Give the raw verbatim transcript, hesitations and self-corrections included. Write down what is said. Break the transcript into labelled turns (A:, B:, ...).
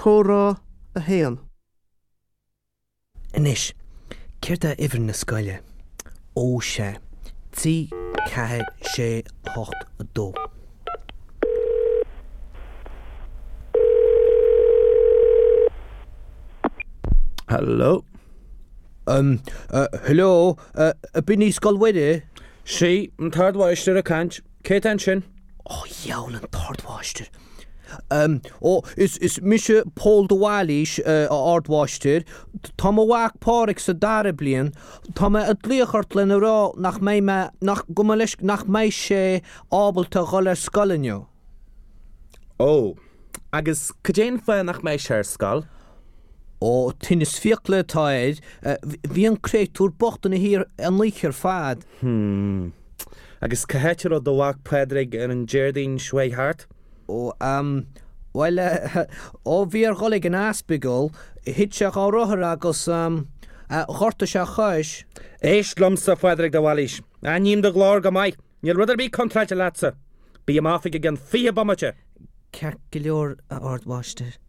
A: chórá a héan.
B: Inis, céirta ifir na scoile. Ó sé, tí caithead sé hocht a dó.
C: Hello?
B: Um, uh, hello, uh, a binní scoil wide?
C: Sí, an tardhhaistir a cant. Cé an sin?
B: Oh, jawl an tardhhaistir. Um, oh, is, is Misha Paul de Wallish uh, a ardhhaistir. Tá ma wach páric sa dara blian. Tá ma a dlíochart le na rá nach mé me, nach gumalish, nach mé sé ábalta gholar scoilinio.
C: Oh, agus céin fa nach mé sér scoil?
B: O, tinnis fiacla taid, bhí an créitúr bochtan na hir an líchar fad.
C: Hmm. Agus cahéitir o dóhach pedrig ar an Jardín Shway Hart?
B: O, um, well, uh, o bhí ar gholig an aspigol, hit seach á rothar agus, um, uh, chorta se chuis.
C: Éist lomsa pedrig da wallish. A níam da glár go mai. Níl rudar bí contrate latsa. Bí am áfig gan fia bommate.
B: Ceart go leor a ardhhaistir.